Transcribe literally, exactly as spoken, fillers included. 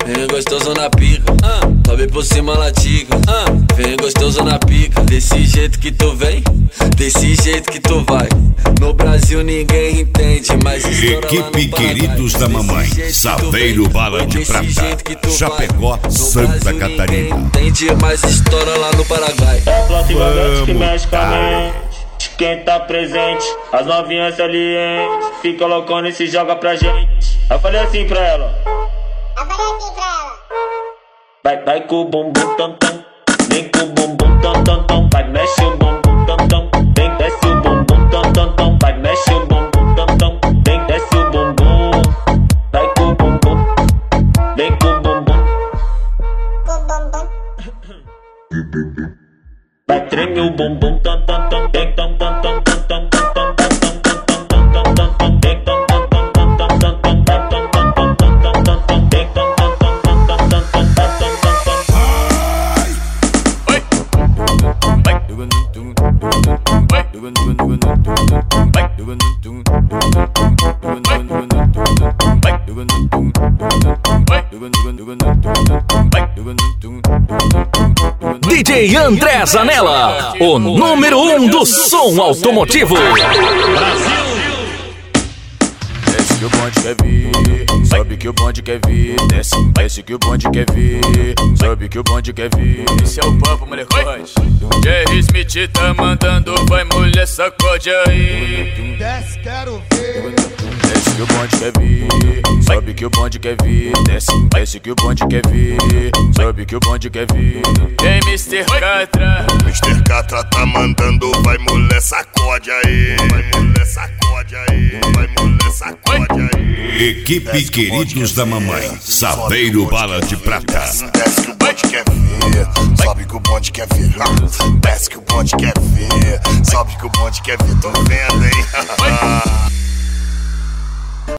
Vem gostoso na pica, uh. sobe por cima latiga, uh. Vem gostoso na pica, desse jeito que tu vem, desse jeito que tu vai. No Brasil ninguém entende, mas equipe Queridos da Mamãe, Saveiro Bala de Prata, Chapecó, Santa Catarina. Entende, mas estoura lá no Paraguai. É planta envolvente que mexe com a mente. Quem tá presente, as novinhas salientes, fica loucona e se joga pra gente. Eu falei assim pra ela. Eu falei assim pra ela. Vai, vai com o bumbum tam tam, vem com o bumbum tam tam tam, vai mexe o bumbum tam tam, vem desce o bumbum tam tam tam, vai mexe o bumbum tam tam, vem desce o bumbum, vai com o bumbum, vem com o bumbum, vai treme o bumbum tam tam tam, vem tam tam tam tam tam tam tam tam tam tam tam tam, vem tam tam tam tam tam tam tam tam tam tam tam tam tam, vem tam tam tam tam tam tam tam tam tam tam. D J André Zanella, o número um do som automotivo. Brasil! Desce que o bonde quer vir, sobe que o bonde quer vir. Desce, desce que o bonde quer vir, sobe que o bonde quer vir. Esse é o papo, molecote. Jerry Smith tá mandando, vai mulher, sacode aí. Desce, quero ver. Desce que o bonde quer vir, sobe que o bonde quer vir. Desce, desce que o bonde quer vir, sobe que o bonde quer vir. Vem mister Catra, mister Catra tá mandando, vai mulher, sacode aí. Vai mulher, sacode aí. Vai mulher, sacode aí. Equipe Queridos da Mamãe, Saveiro Bala de Prata. Desce que o bonde quer ver, sobe que o bonde quer ver. Desce que o bonde quer ver, sobe que o bonde quer ver. Tô vendo, hein?